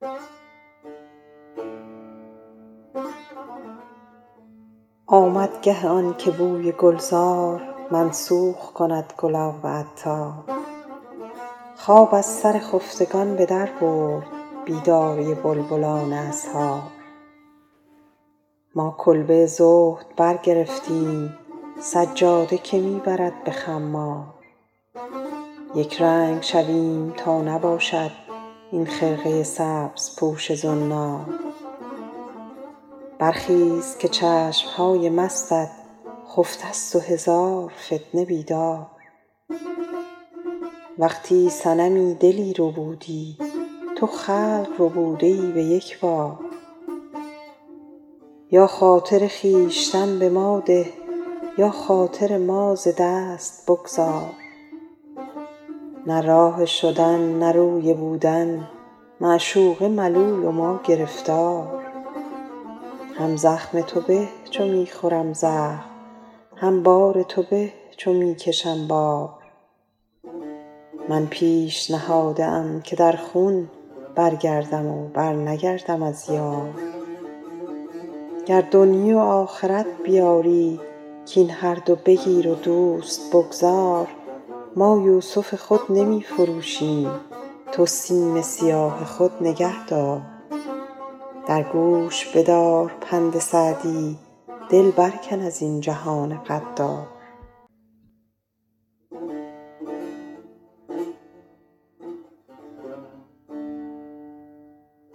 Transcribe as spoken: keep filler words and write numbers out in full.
آمد گه آن که بوی گلزار منسوخ کند گلاب عطار خواب از سر خفتگان به در برد بیداری بلبلان اسحار ما کلبه زهد برگرفتیم سجاده که می برد به خمار یک رنگ شویم تا نباشد این خرقه سبزپوش زنار برخیز که چشم های مستت خفته ست و هزار فتنه بیدار وقتی صنمی دلی ربودی تو خلق ربوده ای به یک بار یا خاطر خویشتن به ما ده یا خاطر ما ز دست بگذار نه راه شدن نه روی بودن معشوقه ملول و ما گرفتار هم زخم تو به چو می خورم زخم هم بار تو به چو می کشم بار من پیش نهاده ام که در خون برگردم و برنگردم از یار گر دنیی و آخرت بیاری کاین هر دو بگیر و دوست بگذار ما یوسف خود نمی فروشیم تو سیم سیاه خود نگه دار در گوش بدار پند سعدی دل برکن از این جهان غدار